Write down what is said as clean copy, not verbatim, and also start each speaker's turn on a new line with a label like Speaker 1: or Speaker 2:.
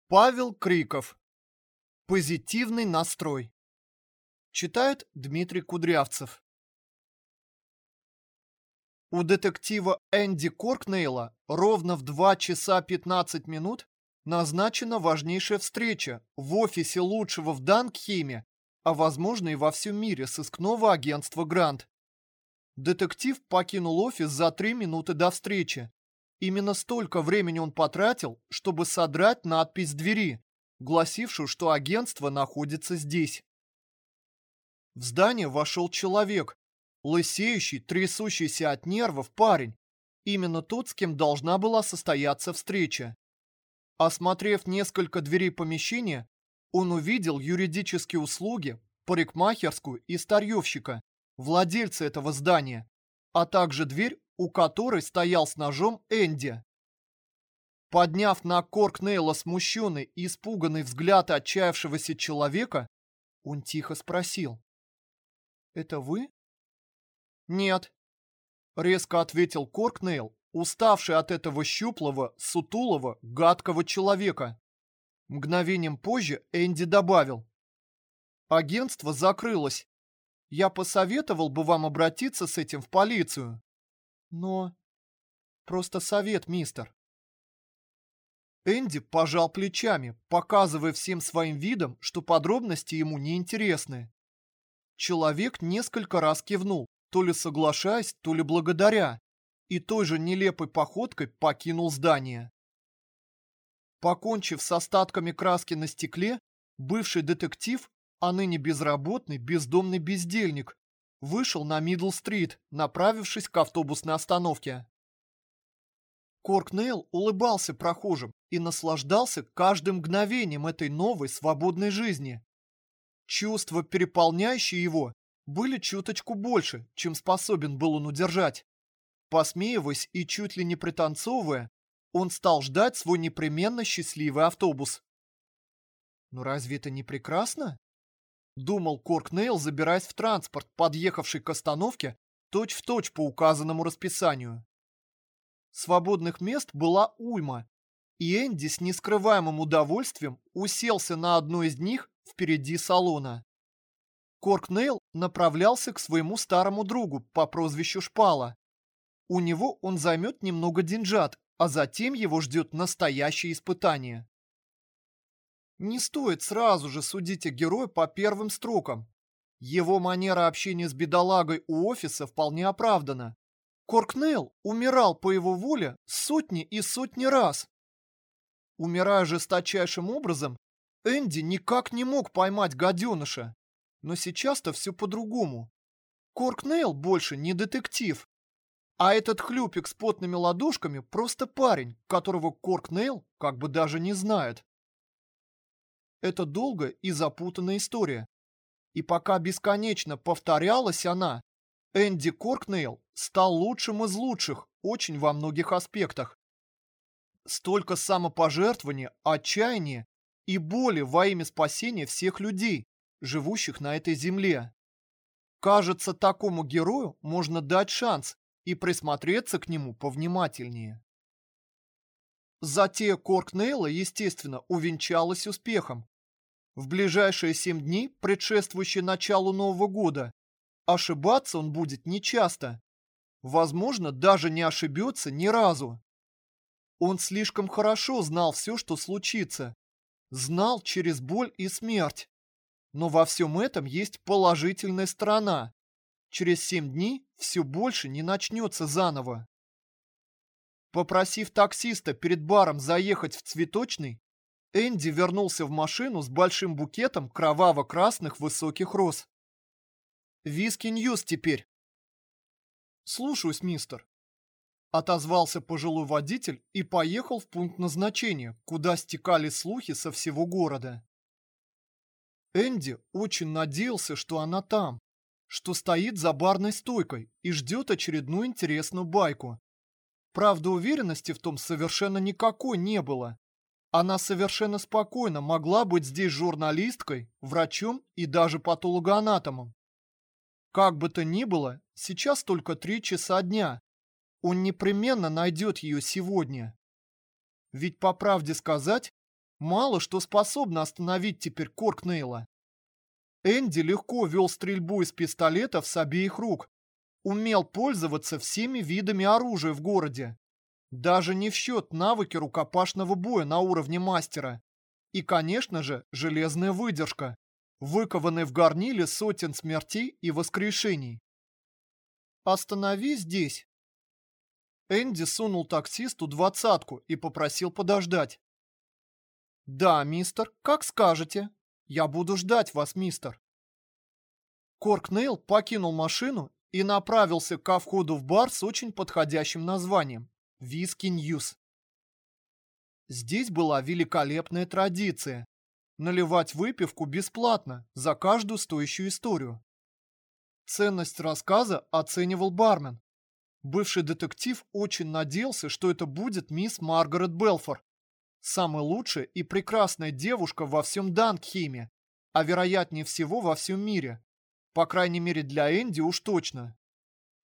Speaker 1: Павел Криков. Позитивный настрой. Читает Дмитрий Кудрявцев. У детектива Энди Коркнейла ровно в 2 часа 15 минут назначена важнейшая встреча в офисе лучшего в Дангхейме, а возможно и во всем мире сыскного агентства Грант. Детектив покинул офис за 3 минуты до встречи. Именно столько времени он потратил, чтобы содрать надпись с двери, гласившую, что агентство находится здесь. В здание вошел человек, лысеющий, трясущийся от нервов парень, именно тот, с кем должна была состояться встреча. Осмотрев несколько дверей помещения, он увидел юридические услуги, парикмахерскую и старьевщика, владельца этого здания, а также дверь, у которой стоял с ножом Энди. Подняв на Коркнейла смущенный и испуганный взгляд отчаявшегося человека, он тихо спросил: «Это вы?» «Нет», — резко ответил Коркнейл, уставший от этого щуплого, сутулого, гадкого человека. Мгновением позже Энди добавил: «Агентство закрылось. Я посоветовал бы вам обратиться с этим в полицию. Но... просто совет, мистер». Энди пожал плечами, показывая всем своим видом, что подробности ему не интересны. Человек несколько раз кивнул, то ли соглашаясь, то ли благодаря, и той же нелепой походкой покинул здание. Покончив с остатками краски на стекле, бывший детектив, а ныне безработный, бездомный бездельник, вышел на Мидл-стрит, направившись к автобусной остановке. Коркнейл улыбался прохожим и наслаждался каждым мгновением этой новой свободной жизни. Чувства, переполняющие его, были чуточку больше, чем способен был он удержать. Посмеиваясь и чуть ли не пританцовывая, он стал ждать свой непременно счастливый автобус. «Ну разве это не прекрасно?» — думал Коркнейл, забираясь в транспорт, подъехавший к остановке точь-в-точь по указанному расписанию. Свободных мест была уйма, и Энди с нескрываемым удовольствием уселся на одно из них впереди салона. Коркнейл направлялся к своему старому другу по прозвищу Шпала. У него он займет немного деньжат, а затем его ждет настоящее испытание. Не стоит сразу же судить о герое по первым строкам. Его манера общения с бедолагой у офиса вполне оправдана. Коркнейл умирал по его воле сотни и сотни раз. Умирая жесточайшим образом, Энди никак не мог поймать гаденыша. Но сейчас-то все по-другому. Коркнейл больше не детектив. А этот хлюпик с потными ладошками просто парень, которого Коркнейл как бы даже не знает. Это долгая и запутанная история. И пока бесконечно повторялась она, Энди Коркнейл стал лучшим из лучших очень во многих аспектах. Столько самопожертвования, отчаяния и боли во имя спасения всех людей, живущих на этой земле. Кажется, такому герою можно дать шанс и присмотреться к нему повнимательнее. Затея Коркнейла, естественно, увенчалась успехом. В ближайшие 7 дней, предшествующие началу Нового года, ошибаться он будет нечасто. Возможно, даже не ошибется ни разу. Он слишком хорошо знал все, что случится. Знал через боль и смерть. Но во всем этом есть положительная сторона. Через 7 дней все больше не начнется заново. Попросив таксиста перед баром заехать в цветочный, Энди вернулся в машину с большим букетом кроваво-красных высоких роз. «Виски Ньюс теперь». «Слушаюсь, мистер», — отозвался пожилой водитель и поехал в пункт назначения, куда стекали слухи со всего города. Энди очень надеялся, что она там, что стоит за барной стойкой и ждет очередную интересную байку. Правда, уверенности в том совершенно никакой не было. Она совершенно спокойно могла быть здесь журналисткой, врачом и даже патологоанатомом. Как бы то ни было, сейчас только 3 часа дня. Он непременно найдет ее сегодня. Ведь, по правде сказать, Мало что способно остановить теперь Коркнейла. Энди легко вел стрельбу из пистолетов с обеих рук, умел пользоваться всеми видами оружия в городе. Даже не в счет навыки рукопашного боя на уровне мастера. И, конечно же, железная выдержка, выкованная в горниле сотен смертей и воскрешений. «Останови здесь!» Энди сунул таксисту двадцатку и попросил подождать. «Да, мистер, как скажете. Я буду ждать вас, мистер». Коркнейл покинул машину и направился ко входу в бар с очень подходящим названием – «Виски Ньюс». Здесь была великолепная традиция – наливать выпивку бесплатно за каждую стоящую историю. Ценность рассказа оценивал бармен. Бывший детектив очень надеялся, что это будет мисс Маргарет Белфор, самая лучшая и прекрасная девушка во всем Дангхейме, а вероятнее всего во всем мире. По крайней мере для Энди уж точно.